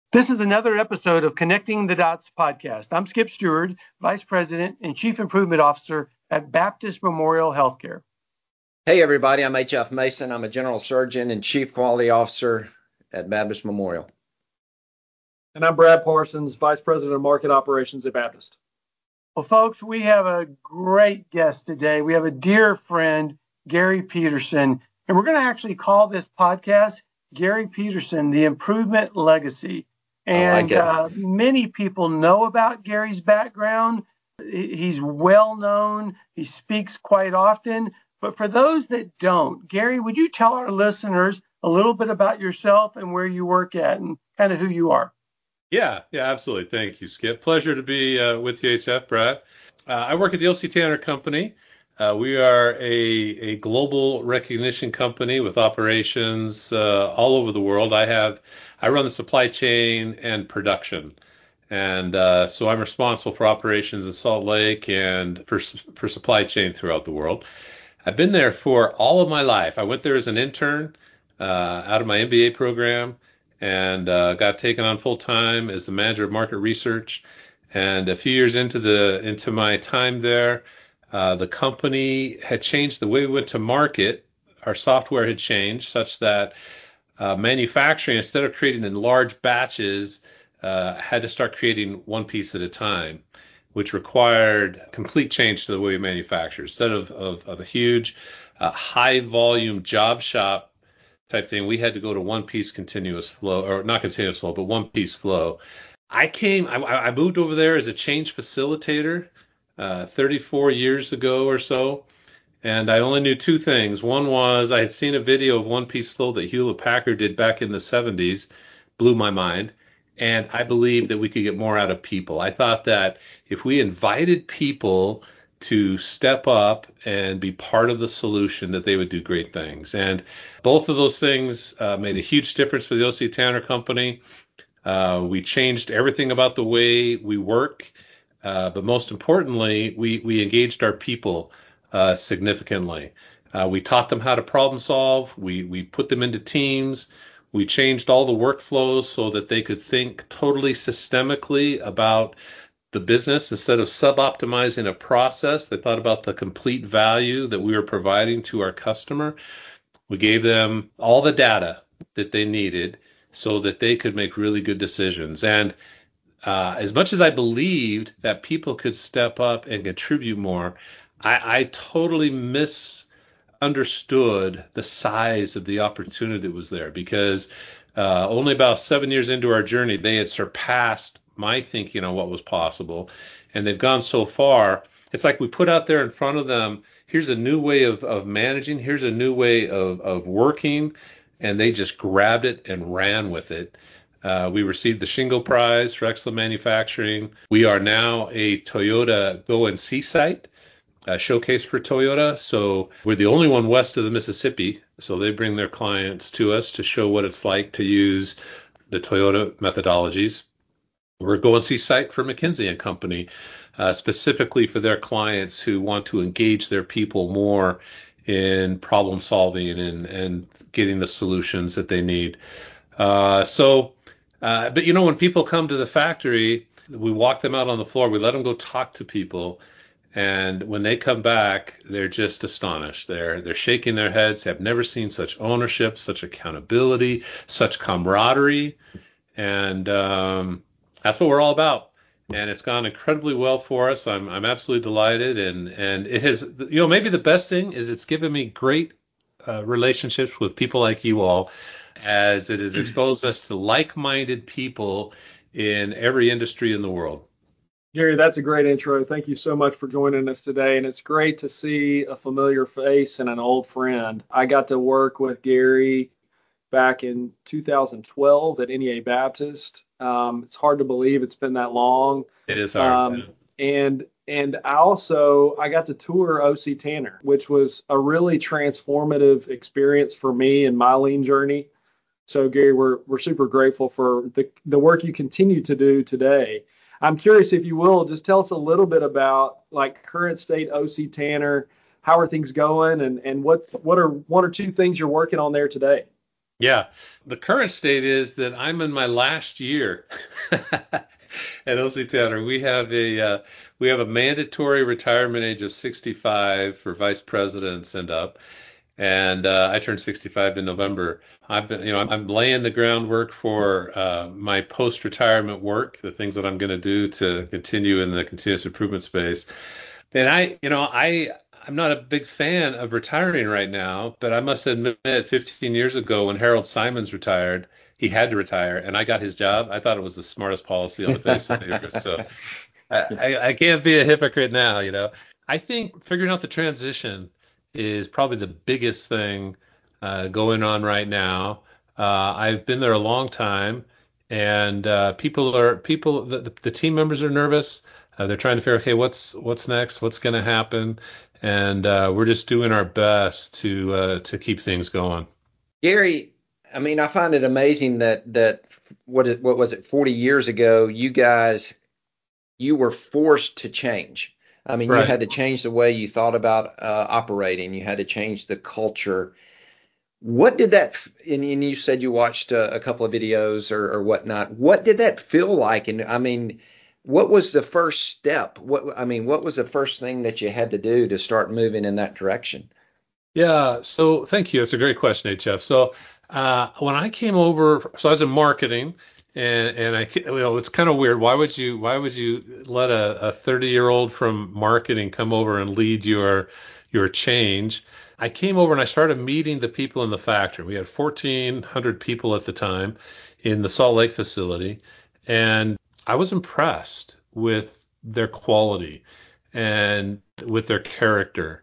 This is another episode of Connecting the Dots podcast. I'm Skip Stewart, Vice President and Chief Improvement Officer at Baptist Memorial Healthcare. Hey, everybody. I'm H.F. Mason. I'm a General Surgeon and Chief Quality Officer at Baptist Memorial. And I'm Brad Parsons, Vice President of Market Operations at Baptist. Well, folks, we have a great guest today. We have a dear friend, Gary Peterson, and we're going to actually call this podcast Gary Peterson, The Improvement Legacy. And many people know about Gary's background. He's well known. He speaks quite often. But for those that don't, Gary, would you tell our listeners a little bit about yourself and where you work at and kind of who you are? Yeah, absolutely. Thank you, Skip. Pleasure to be with you, HF, Brad. I work at the O.C. Tanner Company. We are a global recognition company with operations all over the world. I run the supply chain and production, and so I'm responsible for operations in Salt Lake and for supply chain throughout the world. I've been there for all of my life. I went there as an intern out of my MBA program and got taken on full time as the manager of market research. And a few years into my time there, the company had changed the way we went to market. Our software had changed such that manufacturing, instead of creating in large batches, had to start creating one piece at a time, which required complete change to the way we manufacture. Instead of a huge high volume job shop type thing, we had to go to one piece continuous flow, or not continuous flow, but one piece flow. I moved over there as a change facilitator 34 years ago or so. And I only knew two things. One was I had seen a video of one piece flow that Hewlett-Packard did back in the 70s, blew my mind. And I believed that we could get more out of people. I thought that if we invited people to step up and be part of the solution, that they would do great things. And both of those things made a huge difference for the O.C. Tanner Company. We changed everything about the way we work. But most importantly, we engaged our people significantly. We taught them how to problem solve. We put them into teams. We changed all the workflows so that they could think totally systemically about the business instead of sub-optimizing a process. They thought about the complete value that we were providing to our customer. We gave them all the data that they needed so that they could make really good decisions. And as much as I believed that people could step up and contribute more, I totally misunderstood the size of the opportunity that was there, because only about 7 years into our journey, they had surpassed my thinking on what was possible. And they've gone so far. It's like we put out there in front of them, here's a new way of managing, here's a new way of working, and they just grabbed it and ran with it. We received the Shingo Prize for excellent manufacturing. We are now a Toyota Go and See site, a showcase for Toyota. So we're the only one west of the Mississippi. So they bring their clients to us to show what it's like to use the Toyota methodologies. We're a Go and See site for McKinsey & Company, specifically for their clients who want to engage their people more in problem solving and getting the solutions that they need. But when people come to the factory, we walk them out on the floor. We let them go talk to people. And when they come back, they're just astonished. They're shaking their heads. They've never seen such ownership, such accountability, such camaraderie. And that's what we're all about. And it's gone incredibly well for us. I'm absolutely delighted. And it has, maybe the best thing is it's given me great relationships with people like you all, as it has exposed us to like-minded people in every industry in the world. Gary, that's a great intro. Thank you so much for joining us today. And it's great to see a familiar face and an old friend. I got to work with Gary back in 2012 at NEA Baptist. It's hard to believe it's been that long. It is hard. And I got to tour O.C. Tanner, which was a really transformative experience for me in my lean journey. So, Gary, we're super grateful for the work you continue to do today. I'm curious, if you will, just tell us a little bit about current state O.C. Tanner. How are things going, and what are one or two things you're working on there today? Yeah. The current state is that I'm in my last year at OC Tanner. We have a mandatory retirement age of 65 for vice presidents and up. And I turned 65 in November. I'm laying the groundwork for my post-retirement work, the things that I'm going to do to continue in the continuous improvement space. And I'm not a big fan of retiring right now, but I must admit, 15 years ago when Harold Simons retired, he had to retire, and I got his job. I thought it was the smartest policy on the face of the earth. So I can't be a hypocrite now, I think figuring out the transition is probably the biggest thing going on right now. I've been there a long time, and the team members are nervous. They're trying to figure, okay, what's next? What's going to happen? And we're just doing our best to keep things going. Gary, I mean, I find it amazing that what was it, 40 years ago, you were forced to change. I mean, Right. You had to change the way you thought about operating. You had to change the culture. What did that, and you said you watched a couple of videos or whatnot. What did that feel like? And I mean, what was the first step? What was the first thing that you had to do to start moving in that direction? Yeah, so thank you. It's a great question, HF. So when I came over, so I was in marketing, and it's kind of weird. Why would you let a 30-year-old from marketing come over and lead your change? I came over and I started meeting the people in the factory. We had 1,400 people at the time in the Salt Lake facility, and I was impressed with their quality and with their character.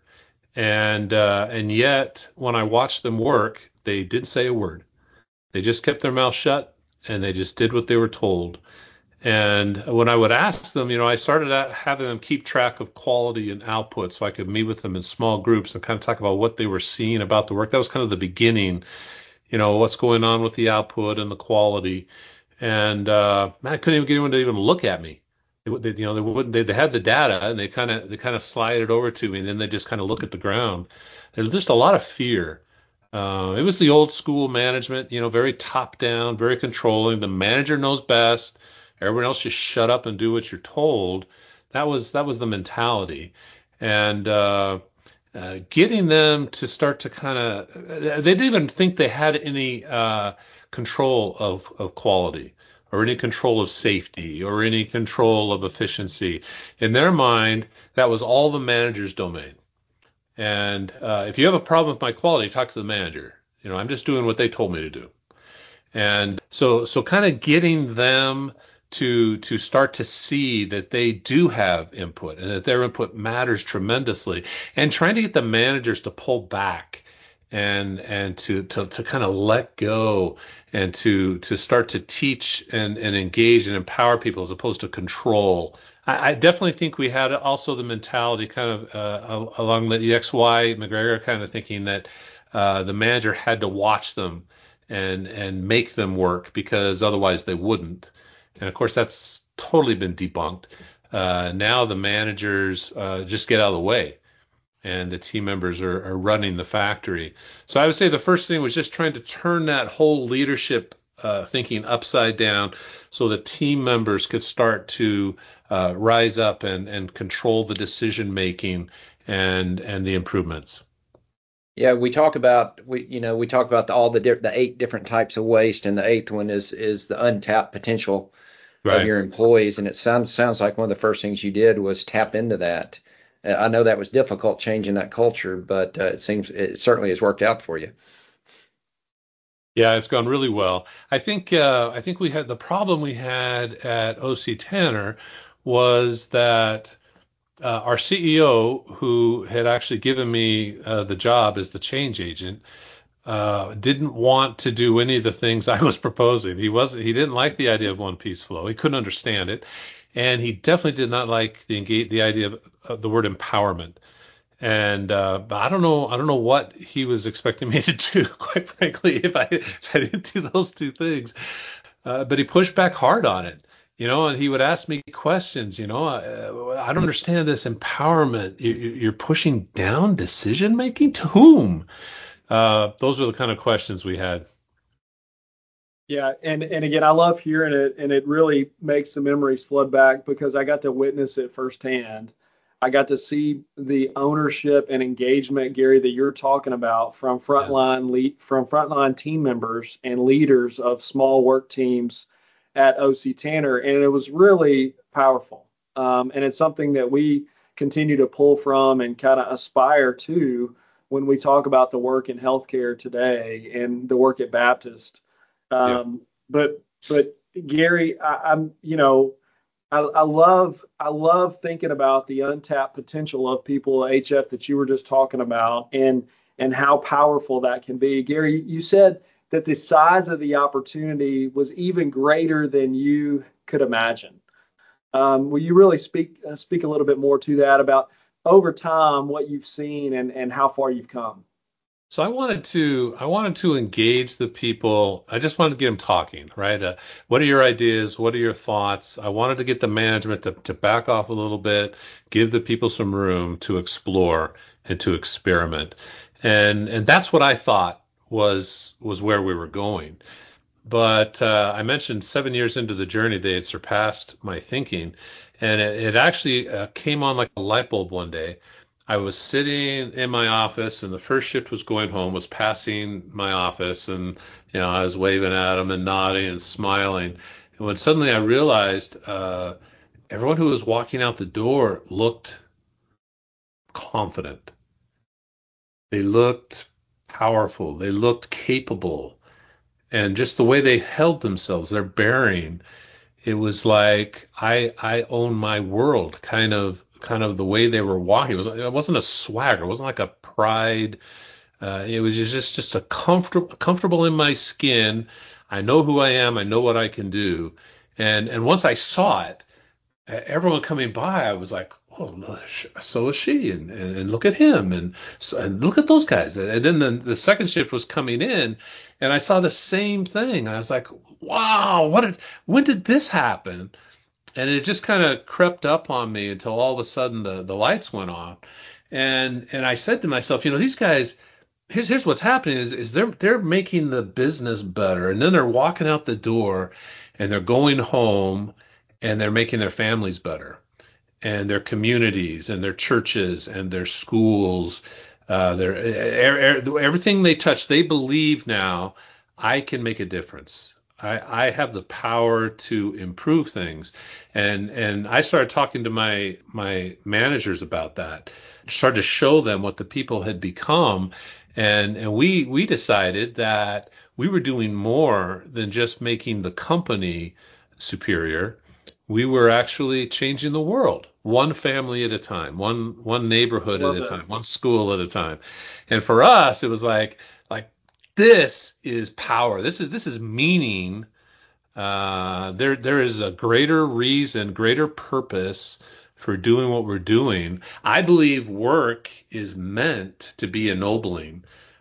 And yet, when I watched them work, they didn't say a word. They just kept their mouth shut and they just did what they were told. And when I would ask them, I started having them keep track of quality and output so I could meet with them in small groups and kind of talk about what they were seeing about the work. That was kind of the beginning, what's going on with the output and the quality. And man, I couldn't even get anyone to even look at me. They wouldn't. They had the data, and they kind of slide it over to me, and then they just kind of look at the ground. There's just a lot of fear. It was the old school management, very top down, very controlling. The manager knows best. Everyone else just shut up and do what you're told. That was the mentality, and getting them to start to kind of, they didn't even think they had any control of quality or any control of safety or any control of efficiency. In their mind, that was all the manager's domain. And if you have a problem with my quality, talk to the manager. I'm just doing what they told me to do. And so kind of getting them to start to see that they do have input and that their input matters tremendously, and trying to get the managers to pull back and to kind of let go and to start to teach and engage and empower people as opposed to control. I definitely think we had also the mentality kind of along the XY McGregor kind of thinking that the manager had to watch them and make them work because otherwise they wouldn't. And of course, that's totally been debunked. Now the managers just get out of the way, and the team members are running the factory. So I would say the first thing was just trying to turn that whole leadership thinking upside down so the team members could start to rise up and control the decision making and the improvements. Yeah, we talk about all the 8 different types of waste, and the eighth one is the untapped potential of Right. your employees, and it sounds like one of the first things you did was tap into that. I know that was difficult changing that culture, but it certainly has worked out for you. Yeah, it's gone really well. I think we had the problem we had at OC Tanner was that our CEO, who had actually given me the job as the change agent, didn't want to do any of the things I was proposing. He didn't like the idea of one piece flow. He couldn't understand it, and he definitely did not like the idea of the word empowerment. And but I don't know what he was expecting me to do, quite frankly, if I didn't do those two things. But he pushed back hard on it, and he would ask me questions. I don't understand this empowerment. You're pushing down decision making to whom? Those were the kind of questions we had. Yeah, and again, I love hearing it, and it really makes the memories flood back because I got to witness it firsthand. I got to see the ownership and engagement, Gary, that you're talking about Yeah. from frontline team members and leaders of small work teams at OC Tanner, and it was really powerful. And it's something that we continue to pull from and kind of aspire to when we talk about the work in healthcare today and the work at Baptist. Yeah. But Gary, I'm I love thinking about the untapped potential of people at HF that you were just talking about and how powerful that can be. Gary, you said that the size of the opportunity was even greater than you could imagine. Will you really speak a little bit more to that about over time what you've seen and how far you've come? So I wanted to engage the people. I just wanted to get them talking, right? What are your ideas? What are your thoughts? I wanted to get the management to back off a little bit, give the people some room to explore and to experiment. And that's what I thought was where we were going. But I mentioned 7 years into the journey, they had surpassed my thinking, and it actually came on like a light bulb one day. I was sitting in my office, and the first shift was going home, was passing my office, and I was waving at them and nodding and smiling. And when suddenly I realized everyone who was walking out the door looked confident. They looked powerful. They looked capable. And just the way they held themselves, their bearing, it was like I own my world, kind of the way they were walking. It wasn't a swagger, it wasn't like a pride. It was just a comfortable in my skin. I know who I am. I know what I can do. And once I saw it, everyone coming by, I was like, oh, look, so is she, and look at him, and look at those guys. And then the second shift was coming in, and I saw the same thing. I was like, wow, when did this happen? And it just kind of crept up on me until all of a sudden the lights went on, and I said to myself, these guys. Here's what's happening is they're making the business better, and then they're walking out the door, and they're going home, and they're making their families better, and their communities, and their churches, and their schools, everything they touch. They believe now I can make a difference. I have the power to improve things, and I started talking to my managers about that, started to show them what the people had become, and we decided that we were doing more than just making the company superior. We were actually changing the world, one family at a time, one neighborhood at Love a that. time, one school at a time. And for us, it was like this is power. This is meaning. There is a greater reason, greater purpose for doing what we're doing. I believe work is meant to be ennobling,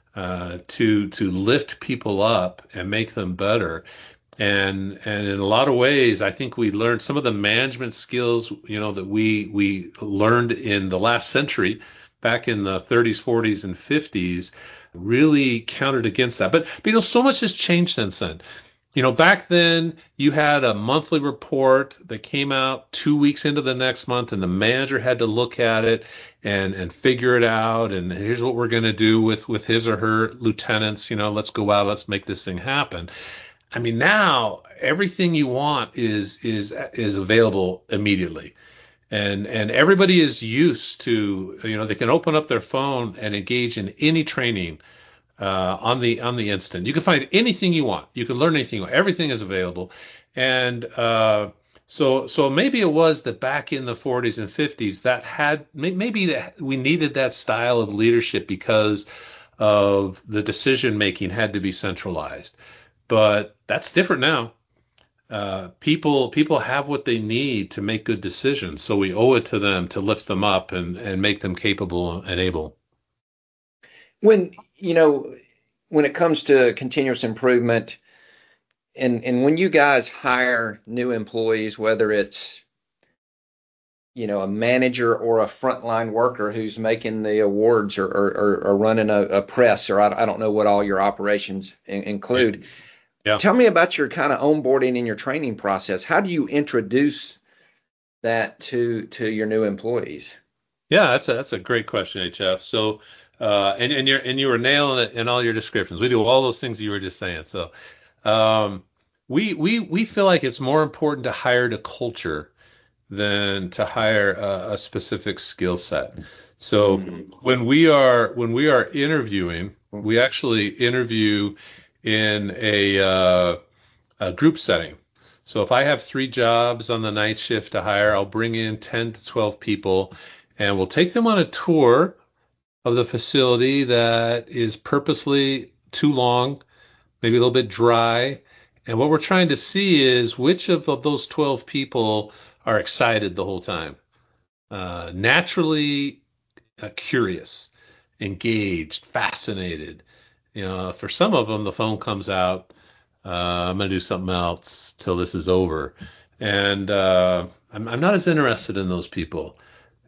to lift people up and make them better. And in a lot of ways, I think we learned some of the management skills, that we learned in the last century, back in the 30s, 40s, and 50s, really counted against that. But so much has changed since then. Back then you had a monthly report that came out 2 weeks into the next month, and the manager had to look at it and figure it out. And here's what we're going to do with his or her lieutenants. Let's go out, let's make this thing happen. I mean, now everything you want is available immediately. And everybody is used to, they can open up their phone and engage in any training on the instant. You can find anything you want. You can learn anything. Everything is available. And so maybe it was that back in the 40s and 50s that maybe that we needed that style of leadership because of the decision making had to be centralized. But that's different now. People have what they need to make good decisions, so we owe it to them to lift them up and make them capable and able. When you know when it comes to continuous improvement, and when you guys hire new employees, whether it's a manager or a frontline worker who's making the awards or running a press, or I don't know what all your operations include. Yeah. Tell me about your kind of onboarding and your training process. How do you introduce that to your new employees? Yeah, that's a great question, HF. So, and you were nailing it in all your descriptions. We do all those things you were just saying. So, um, we feel like it's more important to hire to culture than to hire a specific skill set. So when we are interviewing, we actually interview in a group setting. So if I have 3 jobs on the night shift to hire, I'll bring in 10 to 12 people and we'll take them on a tour of the facility that is purposely too long, maybe a little bit dry. And what we're trying to see is which of those 12 people are excited the whole time, naturally curious, engaged, fascinated. For some of them, the phone comes out, I'm going to do something else till this is over. And I'm not as interested in those people.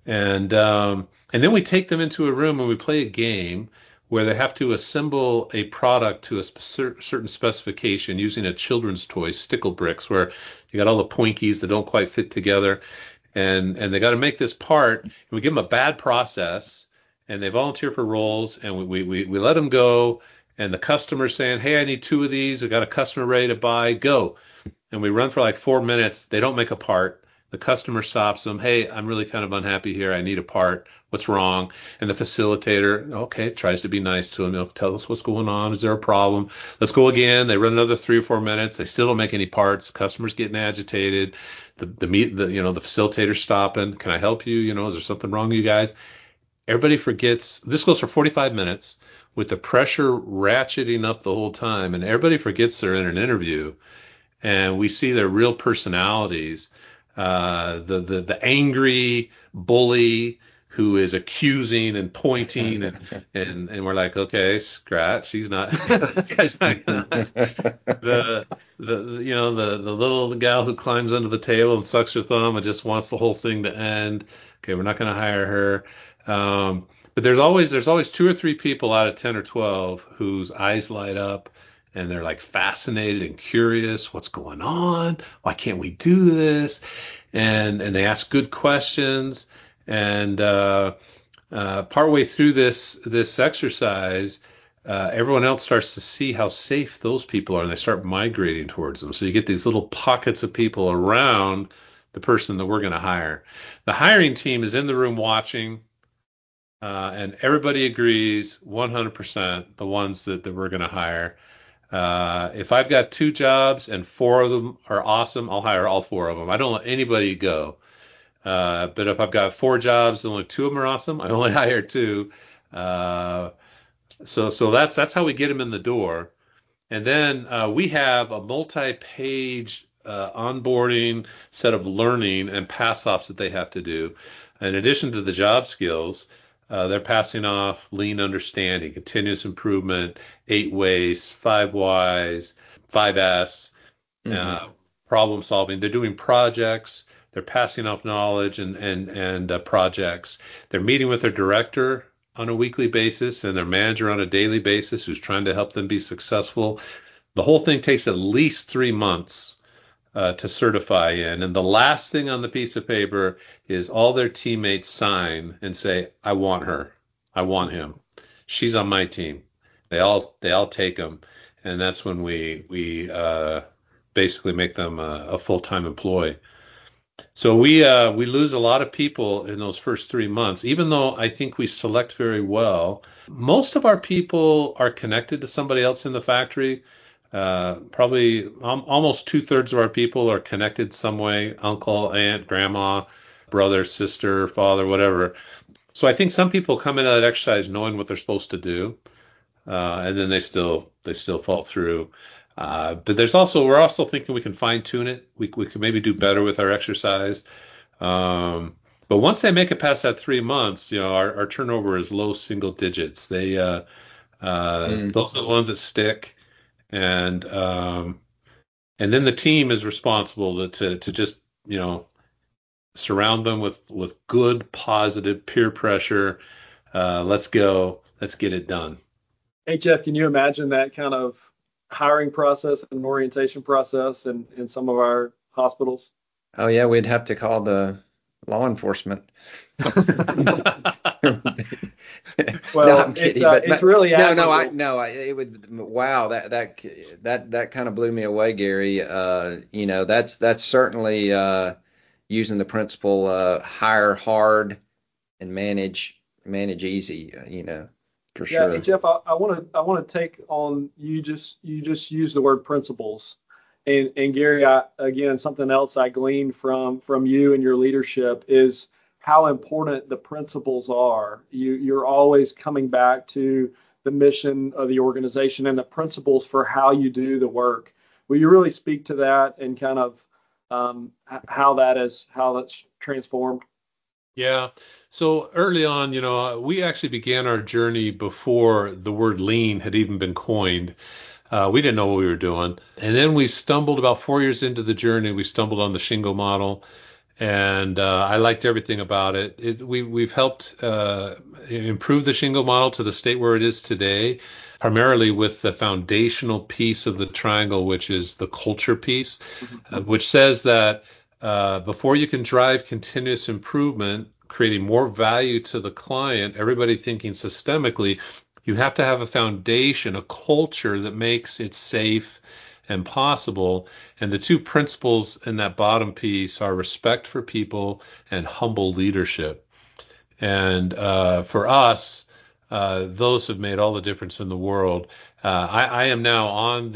And then we take them into a room and we play a game where they have to assemble a product to a certain specification using a children's toy, Stickle Bricks, where you got all the poinkies that don't quite fit together, and they got to make this part. And we give them a bad process, and they volunteer for roles, and we let them go. And the customer's saying, "Hey, I need 2 of these. We got a customer ready to buy. Go." And we run for like 4 minutes. They don't make a part. The customer stops them. Hey, I'm really kind of unhappy here. I need a part. What's wrong? And the facilitator, okay, tries to be nice to them. They'll tell us what's going on. Is there a problem? Let's go again. They run another 3 or 4 minutes. They still don't make any parts. Customer's getting agitated. The facilitator's stopping. Can I help you? Is there something wrong, you guys? Everybody forgets. This goes for 45 minutes with the pressure ratcheting up the whole time, and everybody forgets they're in an interview, and we see their real personalities. The angry bully who is accusing and pointing, and we're like, okay, scratch. He's not. Guy's not the little gal who climbs under the table and sucks her thumb and just wants the whole thing to end. Okay, we're not going to hire her. But there's always 2 or 3 people out of 10 or 12 whose eyes light up and they're like fascinated and curious. What's going on? Why can't we do this? And they ask good questions. And partway through this exercise, everyone else starts to see how safe those people are, and they start migrating towards them. So you get these little pockets of people around the person that we're going to hire. The hiring team is in the room watching. And everybody agrees 100% the ones that we're going to hire. If I've got 2 jobs and 4 of them are awesome, I'll hire all 4 of them. I don't let anybody go. But if I've got 4 jobs and only 2 of them are awesome, I only hire 2. So that's how we get them in the door. And then we have a multi-page onboarding set of learning and pass-offs that they have to do. In addition to the job skills, they're passing off lean understanding, continuous improvement, 8 ways, 5 whys, 5S, problem solving. They're doing projects. They're passing off knowledge and projects. They're meeting with their director on a weekly basis and their manager on a daily basis who's trying to help them be successful. The whole thing takes at least 3 months to certify in. And the last thing on the piece of paper is all their teammates sign and say, I want her. I want him. She's on my team. They all take them. And that's when we basically make them a full-time employee. So we lose a lot of people in those first 3 months, even though I think we select very well. Most of our people are connected to somebody else in the factory. Probably almost 2/3 of our people are connected some way, uncle, aunt, grandma, brother, sister, father, whatever. So I think some people come into that exercise knowing what they're supposed to do, and then they still fall through. But we're also thinking we can fine tune it. We could maybe do better with our exercise. But once they make it past that 3 months, our turnover is low single digits. Those are the ones that stick. And then the team is responsible to just surround them with good positive peer pressure. Let's go, let's get it done. Hey Jeff, can you imagine that kind of hiring process and orientation process in some of our hospitals? Oh yeah, we'd have to call the law enforcement. No, Well, I'm kidding. it's really admirable. It would. Wow, that kind of blew me away, Gary. That's certainly using the principle hire hard and manage easy. For Yeah, hey sure. Jeff, I want to take on you just use the word principles, and Gary, again, something else I gleaned from you and your leadership is how important the principles are. You're always coming back to the mission of the organization and the principles for how you do the work. Will you really speak to that and kind of how that's transformed? Yeah. So early on, we actually began our journey before the word lean had even been coined. We didn't know what we were doing. And then we stumbled about 4 years into the journey, we stumbled on the Shingo model. And I liked everything about it. We've helped improve the Shingo model to the state where it is today, primarily with the foundational piece of the triangle, which is the culture piece, which says that before you can drive continuous improvement, creating more value to the client, everybody thinking systemically, you have to have a foundation, a culture that makes it safe and possible. And the two principles in that bottom piece are respect for people and humble leadership. And for us, those have made all the difference in the world. I am now on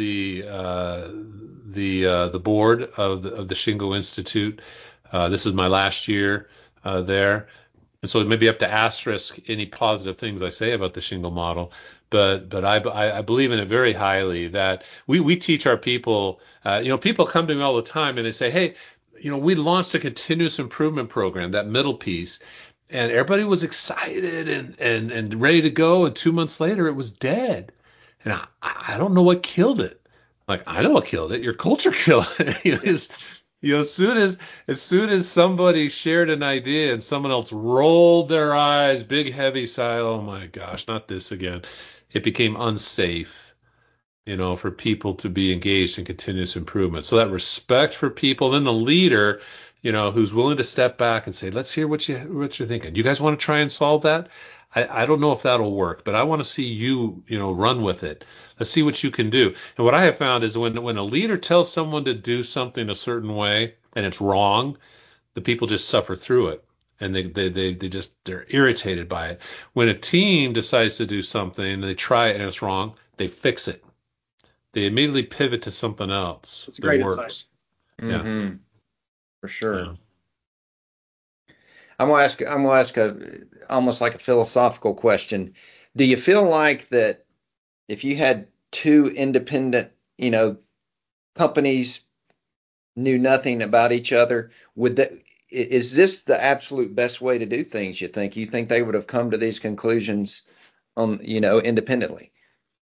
the board of the Shingo Institute. This is my last year there. And so maybe you have to asterisk any positive things I say about the Shingle model, but I believe in it very highly. That we teach our people. People come to me all the time and they say, hey, we launched a continuous improvement program, that middle piece, and everybody was excited and ready to go, and 2 months later it was dead, and I don't know what killed it. Like, I know what killed it. Your culture killed it. As soon as somebody shared an idea and someone else rolled their eyes, big heavy sigh, oh my gosh, not this again. It became unsafe, for people to be engaged in continuous improvement. So that respect for people, then the leader, who's willing to step back and say, let's hear what you're thinking. You guys want to try and solve that? I don't know if that'll work, but I want to see you, run with it. Let's see what you can do. And what I have found is when a leader tells someone to do something a certain way and it's wrong, the people just suffer through it. And they're irritated by it. When a team decides to do something and they try it and it's wrong, they fix it. They immediately pivot to something else That's a that great insight. works. Yeah. Mm-hmm. For sure. Yeah. I'm gonna ask a almost like a philosophical question. Do you feel like that if you had two independent, companies knew nothing about each other, is this the absolute best way to do things, you think? You think they would have come to these conclusions independently?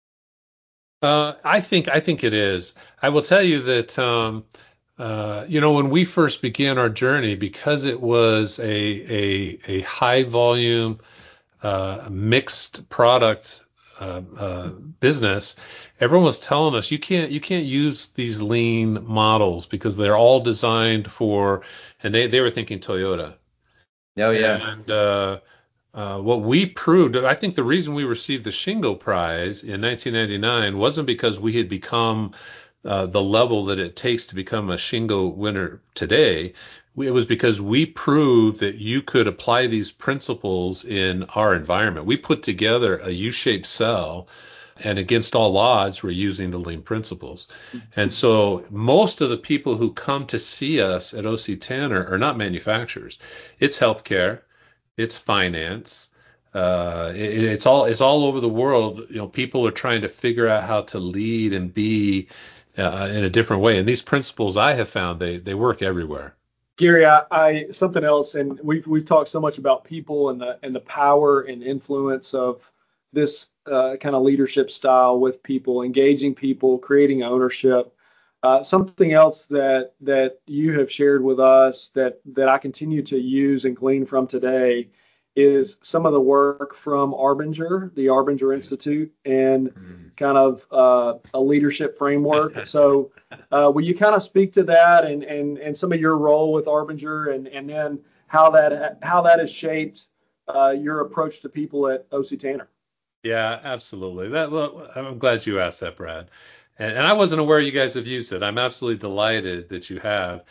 I think it is. I will tell you that when we first began our journey, because it was a high volume mixed product business, everyone was telling us you can't use these lean models because they're all designed for, and they were thinking Toyota. Oh yeah. And what we proved, I think the reason we received the Shingo Prize in 1999 wasn't because we had become the level that it takes to become a Shingo winner today. It was because we proved that you could apply these principles in our environment. We put together a U-shaped cell, and against all odds, we're using the lean principles. And so most of the people who come to see us at OC Tanner are not manufacturers. It's healthcare, it's finance. It's all over the world. People are trying to figure out how to lead and be in a different way. And these principles I have found they work everywhere. Gary, I something else, and we've talked so much about people and the power and influence of this kind of leadership style with people, engaging people, creating ownership. Something else that you have shared with us that I continue to use and glean from today is some of the work from Arbinger, the Arbinger Institute, and kind of a leadership framework. So will you kind of speak to that and some of your role with Arbinger and then how that has shaped your approach to people at OC Tanner? Yeah, absolutely. Well, I'm glad you asked that, Brad. And I wasn't aware you guys have used it. I'm absolutely delighted that you have.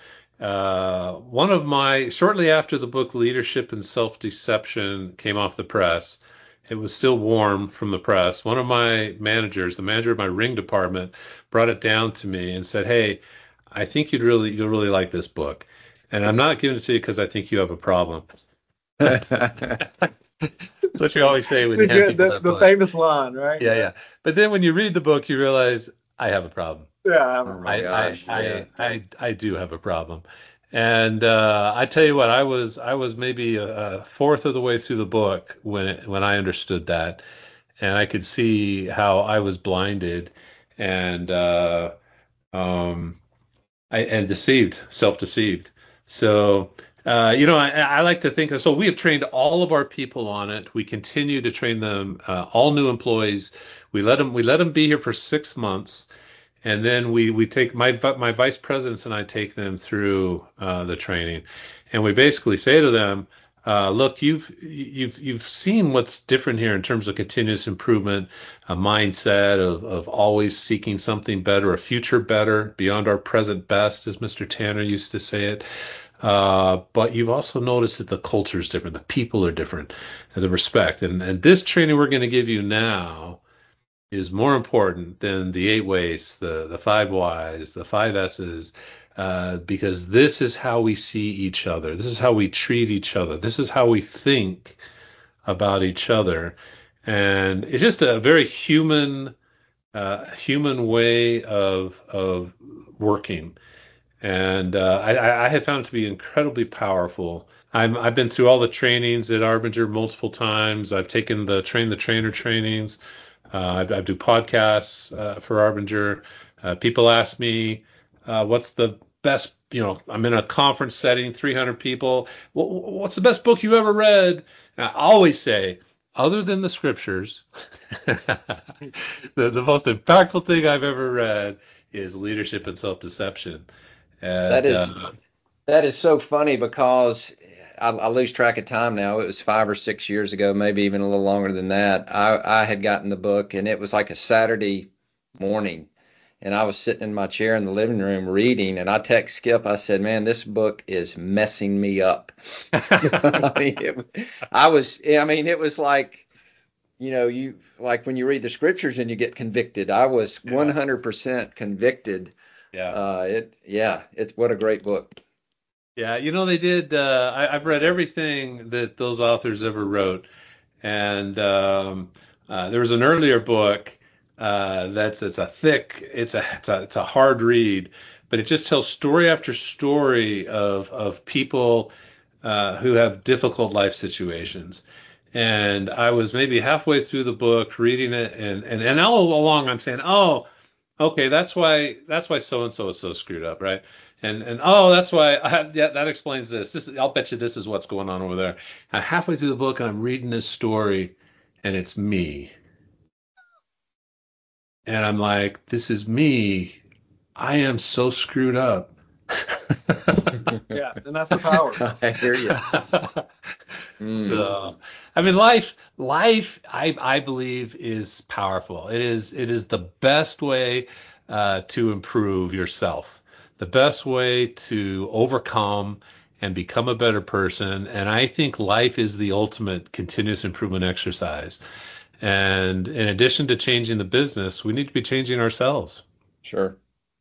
Shortly after the book Leadership and Self-Deception came off the press, it was still warm from the press. One of my managers, the manager of my ring department, brought it down to me and said, "Hey, I think you'll really like this book. And I'm not giving it to you because I think you have a problem." That's what you always say when you hand people that the book. famous line, right? Yeah. But then when you read the book, you realize I have a problem. Yeah. Oh my gosh. Yeah. I do have a problem. And I tell you what, I was maybe a fourth of the way through the book when I understood that, and I could see how I was blinded and deceived, self-deceived. So, I like to think so. We have trained all of our people on it. We continue to train them, all new employees. We let them be here for 6 months, and then we take my vice presidents and I take them through the training, and we basically say to them, look, you've seen what's different here in terms of continuous improvement, a mindset of always seeking something better, a future better, beyond our present best, as Mr. Tanner used to say it. But you've also noticed that the culture is different, the people are different, and the respect. And this training we're going to give you now is more important than the 8 ways, the 5 whys, the 5 S's, because this is how we see each other. This is how we treat each other. This is how we think about each other. And it's just a very human way of working. And I have found it to be incredibly powerful. I've been through all the trainings at Arbinger multiple times. I've taken the train the trainer trainings. I do podcasts for Arbinger. People ask me, what's the best, I'm in a conference setting, 300 people. What's the best book you ever read? And I always say, other than the scriptures, the most impactful thing I've ever read is Leadership and Self-Deception. And, That is so funny because I lose track of time now. It was 5 or 6 years ago, maybe even a little longer than that. I had gotten the book, and it was like a Saturday morning, and I was sitting in my chair in the living room reading, and I text Skip. I said, "Man, this book is messing me up." It was like, you like when you read the scriptures and you get convicted. I was 100% convicted. It's what a great book. Yeah, they did. I've read everything that those authors ever wrote, and there was an earlier book it's a hard read, but it just tells story after story of people who have difficult life situations. And I was maybe halfway through the book reading it, and all along I'm saying, oh, okay, that's why so and so is so screwed up, right? And oh, that's why that explains this. I'll bet you this is what's going on over there. I'm halfway through the book and I'm reading this story, and it's me. And I'm like, this is me. I am so screwed up. Yeah, and that's the power. I hear you. So, I mean, life, I believe is powerful. It is the best way to improve yourself, the best way to overcome and become a better person. And I think life is the ultimate continuous improvement exercise. And in addition to changing the business, we need to be changing ourselves. Sure.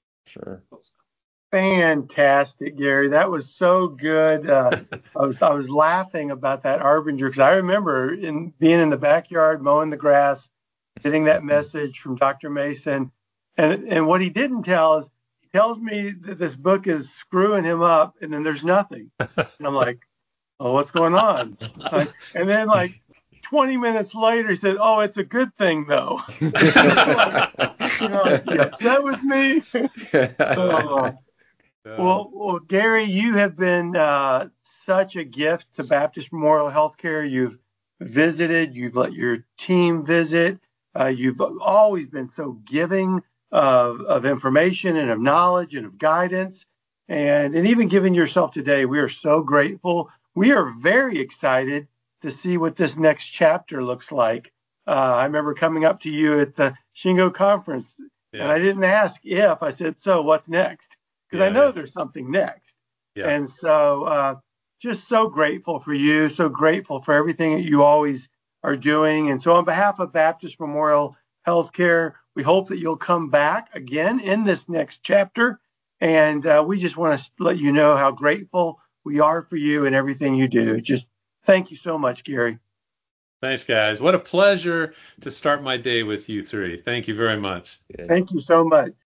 Fantastic, Gary. That was so good. I was laughing about that Arbinger because I remember being in the backyard mowing the grass, getting that message from Dr. Mason, and what he didn't tell is he tells me that this book is screwing him up, and then there's nothing. And I'm like, oh, what's going on? And then 20 minutes later, he said, "Oh, it's a good thing, though." Is he upset with me? Well, Gary, you have been such a gift to Baptist Memorial Healthcare. You've visited, you've let your team visit. You've always been so giving of information and of knowledge and of guidance. And even giving yourself today, we are so grateful. We are very excited to see what this next chapter looks like. I remember coming up to you at the Shingo conference, and I didn't ask if, I said, so what's next? Because I know there's something next. Yeah. And so just so grateful for you, so grateful for everything that you always are doing. And so on behalf of Baptist Memorial Healthcare, we hope that you'll come back again in this next chapter. And we just want to let you know how grateful we are for you and everything you do. Just thank you so much, Gary. Thanks, guys. What a pleasure to start my day with you three. Thank you very much. Thank you so much.